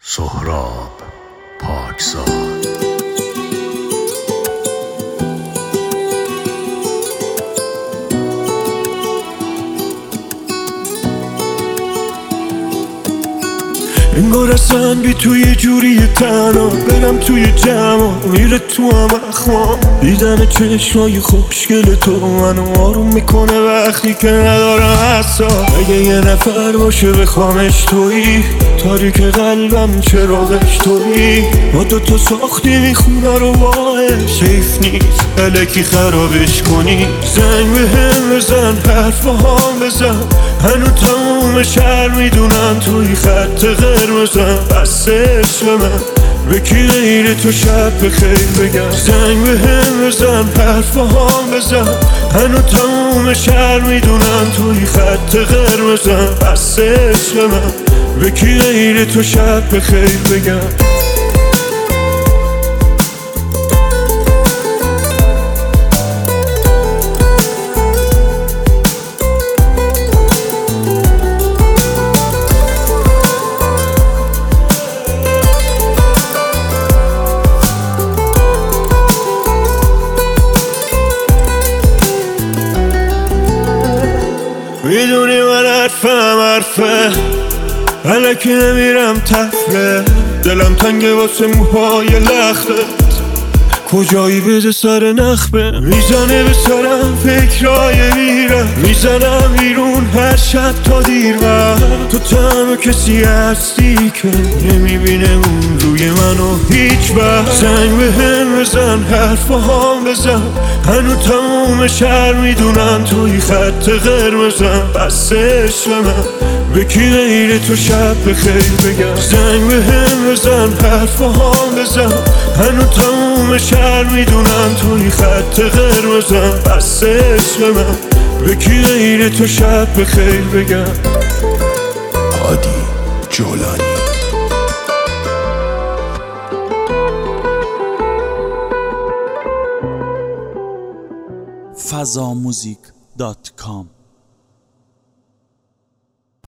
سهراب پاکزاد. انگار اصلا بی توی جوری تنها برم توی جمع میره تو هم اخوام. دیدن چشمای خوشگل تو منو آروم میکنه وقتی که ندارم حساب. اگه یه نفر باشه بخوامش تویی، تاریک قلبم چراغش تویی. ما دوتا ساختیم خونه رو باش، حیف نیست الکی خرابش کنی. زنگ بهم بزن، حرف با هم بزن، هنو تموم شهر میدونن توی خط قرمزم. بس عشق من به کی غیر تو شب بخیر بگم. زنگ بهم بزن، حرف با هم بزن، هنو تموم شهر میدونن توی خط قرمزم. بس عشق من به کی غیر تو شب بخیر بگم. میدونی من حرفه الکی نمیرم تفله. دلم تنگه واسه موهای لختت، کجایی بده سر نخبه. میزنه به سرم فکرای میرم، میزنم بیرون هر شب تا دیر وقت. تو تنها کسی هستی که نمیبینه اون روی منو هیچ وقت. زنگ بهم بزن، حرف با هم بزن، هنو تموم شهر میدونن توی خط قرمزم. بس عشق من به کی غیر تو شب بخیر بگم. زنگ بهم بزن، حرف با هم بزن، هنو تموم شهر میدونن توی خط قرمزم. بس عشق من به کی غیر تو شب بخیر بگم. هادی جولانی. fazamuzik.com